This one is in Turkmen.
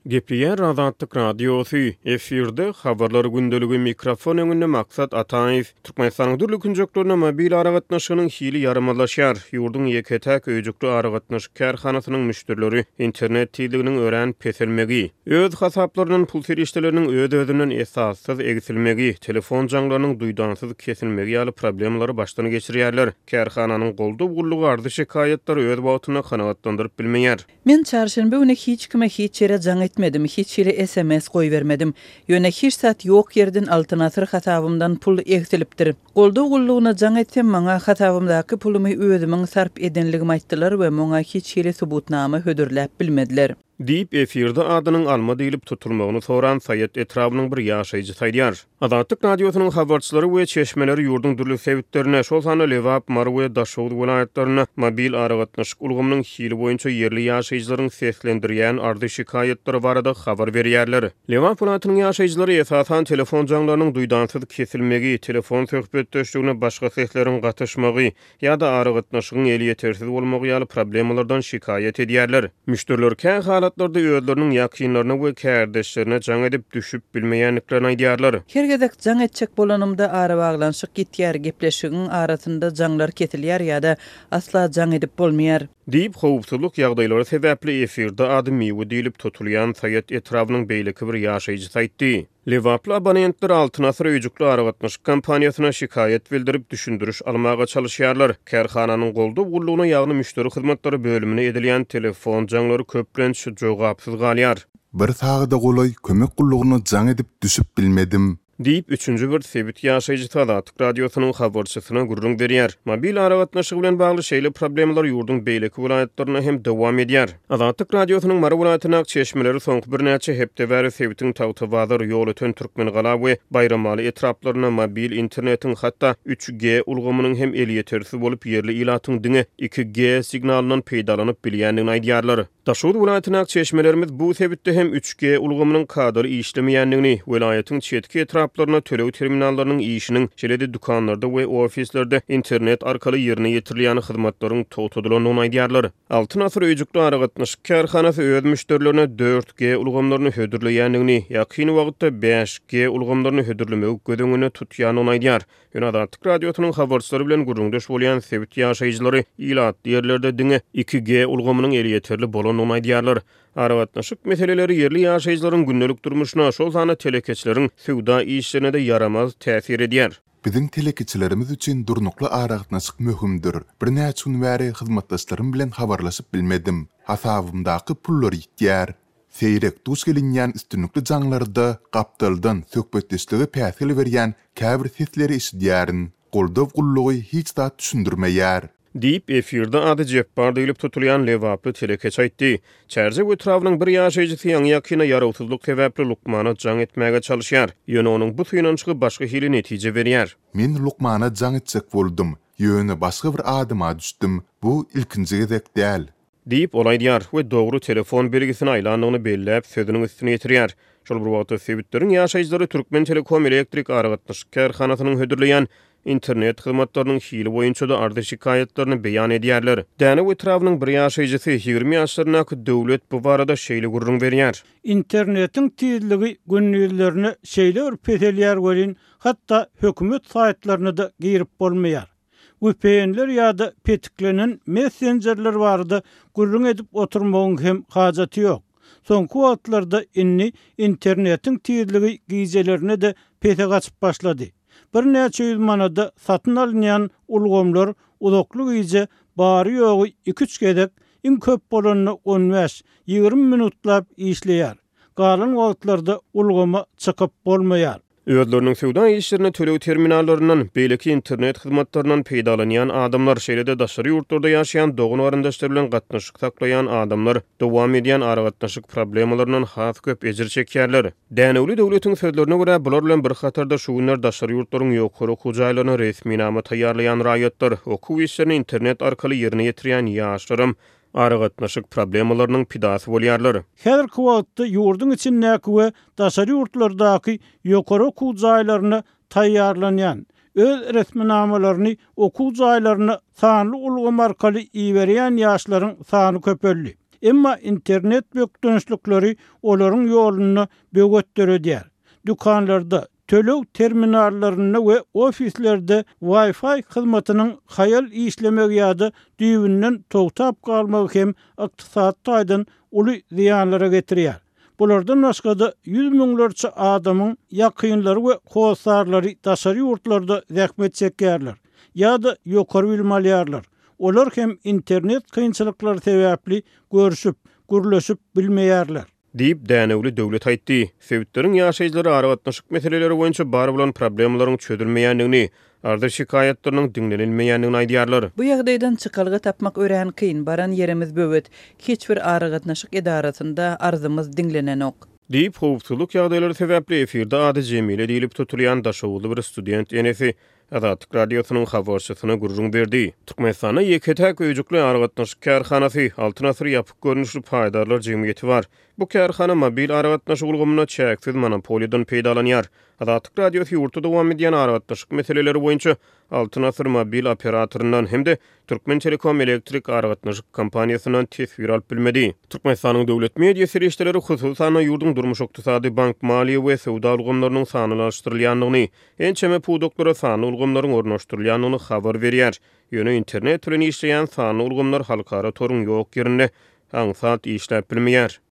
Gepliýär Azatlyk Radiosu efirde habarlar gündöligi mikrofon öňünde maksat Ataýew Türkmenistanyň dürli künjeklerine mobil aragatnaşygynyň hili yaramalaşýar. Ýurdun ýeketäk öýjükli aragatnaşyk kärhanasynyň müşterileri internet tiýdiginiň ören peselmegi, öz hasaplarynyň pul serişdeleriniň öz-özünden esassyz egisilmegi, telefon jaňlarynyň duýdansyz kesilmegi ýaly problemlary başdan geçirýärler. Kärhananyň golda gullugy ardy şikaýetleri öz wagtyna kanagatlandyryp bilmeýär. Men çarşamba güni hiç kime hiç yere jaň etmedim, hiç yere SMS koy vermedim. Ýöne hiç sat ýok yerden altynasır hatabymdan pul egsilipdir. Golda gullugyna jaň etsem maňa hatabymdaky pulumy özümiň sarp edenligimi aýtdylar we maňa hiç yere subutnama hödürläp bilmediler. Diýip efirde adynyň alma diýilip tutulmagyny soran Saýet etrabynyň bir ýaşaýjy taýdýar. Azatlyk radiosynyň habarçylary we çeşmeleri ýurdun dürli sebitlerine, şol sany Lewap, Marwe, Daşowut welaýatlaryna mobil aragatnaşyk ulgamynyň hili boýunça yerli ýaşaýjylaryň seslendirýän ardy şikaýetleri barada habar berýärler. Lewap welaýatynyň ýaşaýjylary esasan telefon jaňlarynyň duýdansyz kesilmegi, telefon söhbetdeşligine başga sesleriň gatyşmagy ýa-da aragatnaşygyň eli ýetersiz bolmagy ýaly problemlerden şikaýet edýärler. Müşteriler kän halatlarda özleriniň ýakynlaryna we kärdeşlerine jaň edip düşüp bilmeýänliklerini aýdýarlar. Hergedek jaň etjek bolanymda ara baglanşyk gitýär, gepleşigiň arasynda jaňlar ketilýär ýa-da asla jaň edip bolmaýar. Diýip howpsuzlyk ýagdaýlary sebäpli efirde adymy diýilip tutulýan Saýet etrabynyň beýleki bir ýaşaýjy saýtdy. Lewaply abonentler altynasy öýjükli aragatnaşyk kampaniýasyna şikaýet bildirip düşündürüş almaga çalışýarlar. Kärhananyň golda gullugyna ýagny müşteri hyzmatlary bölümine edilýän telefon jaňlary köplenç jogapsyz galýar. Bir sagda golay kömek gullugyny jaň edip düşüp bilmedim. Diýip üçüncü bir sebit ýaşaýjy Azatlyk radiosynyň habarçysyna gurrun berýär. Mobil aragatnaşyk bilen bagly şeýle problemler ýurdun beýleki welaýatlaryna hem dowam edýär. Azatlyk radiosynyň Mara welaýatyna çeşmeleri soňky bir näçe hepde bäri sebitiň tawtawadyr ýol öten Türkmenigala we Bayramaly etraplaryna mobil internetiň hatda 3G ulgamynyň hem eli ýetersiz bolup yerli ilatyň diňe 2G signalyndan peýdalanyp bilýändigini aýdýarlar. Daşowut welaýatyna çeşmelerimiz bu sebitde hem 3G ulgamynyň kadry işlemeýändigini, welaýatyň çetki etraplaryna tölew terminallarynyň işiniň şeýle dukanlarda we ofislerde internet arkaly ýerine ýetirilýän hyzmatlaryň towtadylynyny aýdýarlar. Altyn asr öýjükli aragatnaşyk kärhanasy öz müşterilerine 4G ulgamlaryny hödürleýändigini, ýakyn wagtda 5G ulgamlaryny hödürlemegi gödüňüne tutýanyny aýdýar. Ýöne Azatlyk radiosynyň habarçylary bilen gurrundaş bolýan sebit ýaşaýjylary ilat ýerlerde diňe 2G ulgamynyň eli ýeterli bolanyny aýdýarlar. Aragatnaşyk meseleleri yerli ýaşaýjylaryň gündelik durmuşyna, şol sany telekeçleriň sowda işlerine de yaramaz täsir edýär. Biziň telekeçilerimiz üçin durnukly aragatnaşyk möhümdür. Bir näçe gün bäri hyzmatdaşlarym bilen habarlaşyp bilmedim. Hasabymdaky pullary ýitýär. Seýrek duş gelinýän üstünlikli jaňlarda gapdaldan söhbetdeşligi päsil berýän käbir sesleri işdýärin. Golda gullugy hiç da düşündirmeýär. Diýip efirde ady jepbar diýilip tutulýan Lewaply telekeç aýtdy. Çärje etrabynyň bir ýaşaýjysy ýaňy ýakyna ýarawsuzlyk sebäpli Lukmana jaň etmäge çalışýar. Ýöne onuň bu synançygy başga hili netije berýär. Men Lukmana jaň etjek boldum. Ýöne başga bir adyma düşdüm. Bu ilkinji gezek däl. Diýip olaýdýar we dogry telefon belgisini aýlandygyny belläp sözüniň üstüne ýetirýär. Şol bir wagtda sebitlerin ýaşaýjylary Türkmen Telekom elektrik aragatnaşyk kärhanasynyň hödürleýän internet hyzmatlarynyň hili boýunça da ardy şikaýetlerini beýan edýärler. Däne etrabynyň bir ýaşaýjysy 20 ýaşlarynaky döwlet bu barada şeýle gurrun berýär. İnternetiň tezligi günlüklerini şeýle bir peselýär welin, hatda hökümet saýtlaryna da girip bolmaýar. VPN'ler ýa-da petiklenen messengerler barada gurrun edip oturmagyň hem hajaty ýok. Soňky wagtlarda inni internetiň tezligi gizelerine de pete gaçyp başlady. Bir näçe ýüz manada satyn alynýan ulgamlar uzaklyk iýje bary ýogy 2-3 gedek iň köp bolanyny 15-20 minutlap işleýär. Galan wagtlarda ulgama çykyp bolmaýar. Özleriniň sowda işlerine tölew terminallarynyň beýleki internet hyzmatlarynyň peýdalanýan adamlar şeýle daşary ýurtlarda ýaşaýan dogun warandaşlar bilen gatnaşyk saklaýan adamlar dowam edýän aragatnaşyk problemlarynyň has köp ejir çekýärler. Dänewli döwletiň sözlerine görä bular bilen bir hatarda şu günler daşary ýurtlaryň ýokary okuw jaýlaryna resmi nama taýýarlaýan raýatlar, okuw işlerini internet arkaly ýerine ýetirýän ýaşlarym aragatnaşyk problemlarynyň pidasy bolýarlar. Häzirki wagtda ýurdun içindäki we daşary ýurtlardaky ýokary okuw jaýlaryna taýýarlanýan, öz resminamalaryny okuw jaýlaryna sanly ulgam arkaly iýerýän ýaşlaryň sany köpeldi. Emma internet bökdönüşlükleri olaryň ýoluny bögetdirýär. Dükanlarda, tölew terminallaryna we ofislerde Wi-Fi hyzmatynyň hayal işlemek ýa-da düýbünden togtap galmagy hem ykdysat taýdan uly ziýanlara getirýär. Bulardan başga-da 100 miňlerçe adamyň ýakynlary we howsarlary daşary ýurtlarda zähmet çekýärler ýa-da ýokary bilmelýärler. Olar hem internet kynçylyklary sebäpli görüşüp, gürleşip bilmeýärler. Diýip dänewli döwlet aýtdy. Sebitlerin ýaşaýjylary aragatnaşyk meseleleri boýunça bar bolan problemlaryň çözülmeýändigini, ardy şikaýatlarynyň dinlenilmeýändigini aýdýarlar. Bu ýagdaýdan çykalga tapmak ören kyn baran yerimiz böwet. Hiç bir aragatnaşyk edarasynda arzymyz dinlenen ok. Diýip howpsuzlyk ýagdaýlary sebäpli efirde ady Jemile diýilip tutulýan daşawly bir student Enefi Azatlyk radiosynyň habarçysyna gurrun berdi. Türkmenistana ýeketäk öýjükli aragatnaşyk kärhanasy, altyn asyr ýapyk görnüşli paýdarlar jemgyýeti bar. Bu kärhana mobil aragatnaşyk ulgamyna çäksiz monopoliýadan peýdalanýar. Azatlyk radiosy ýurtda dowam edýän aragatnaşyk meseleleri boýunça altyn asyr mobil operatorundan hemde Türkmen Telekom elektrik aragatnaşyk kompaniýasynyň tesbir alyp bilmedi. Türkmenistanyň döwlet media serişleri hususan ýurdun durmuş ykdysady bank maliýe we sowda ulgamlarynyň sanyny alşdyrylýandygyny, ençeme pudoklara sanyny ulgamlaryň ornaşdyrylýanyny habar berýär. Ýöne internet bilen işleýän sanyny ulgamlar halkara torun ýok ýerinde haňsat işläp bilmeýär.